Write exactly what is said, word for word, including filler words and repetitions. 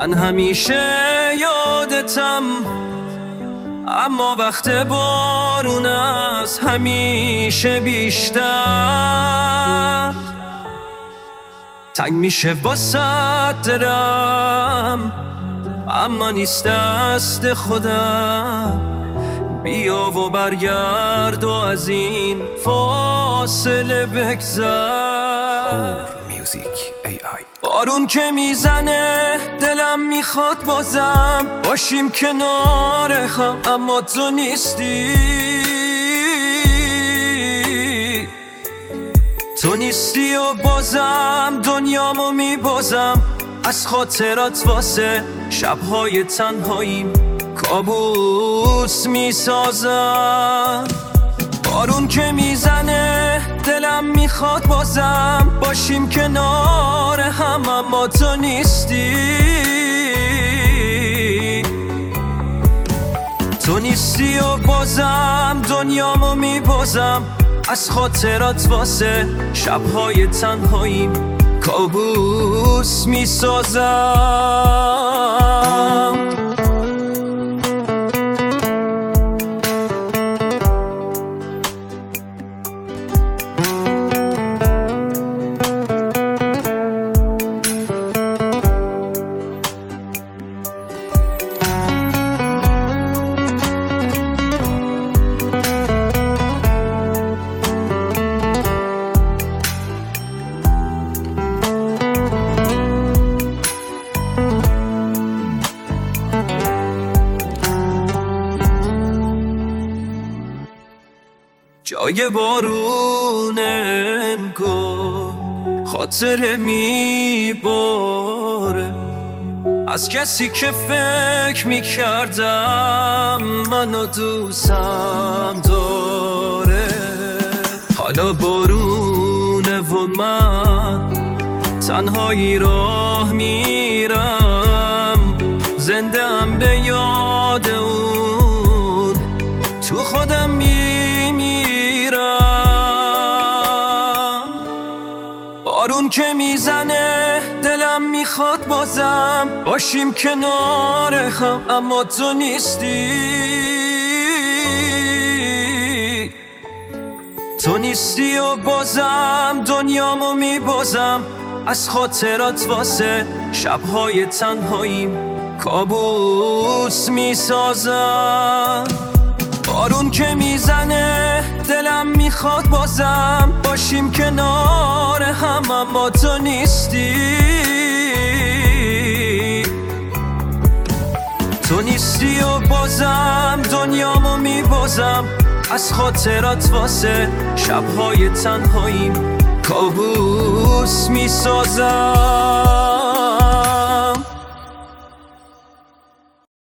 من همیشه یادتم، اما وقت بارون از همیشه بیشتر تنگ میشه واسه دلم، اما نیست دست خودم. بیا و برگرد و از این فاصله بگذر. بارون که میزنه دلم میخواد بازم باشیم کنار هم، اما تو نیستی. تو نیستی و بازم دنیامو میبازم، از خاطرات واسه شبهای تنهاییم کابوس میسازم. بارون که میزنه دلم میخواد بازم باشیم کنار هم، اما تو نیستی. تو نیستی و بازم دنیامو میبازم، از خاطرات واسه شبهای تنهاییم کابوس میسازم. جای بارون انگار خاطره میباره از کسی که فکر میکردم منو دوستم داره. حالا بارونه و من تنهایی راه میرم، زنده ام به یاد اون، تو خودم میمیرم. بارون که میزنه دلم میخواد بازم باشیم کنار هم، اما تو نیستی. تو نیستی و بازم دنیامو میبازم، از خاطرات واسه شبهای تنهاییم کابوس میسازم. بارون که میزنه دلم میخواد بازم باشیم کنار هم، اما تو نیستی. تو نیستی و بازم دنیامو میبازم، از خاطرات واسه شبهای تنهاییم کابوس میسازم.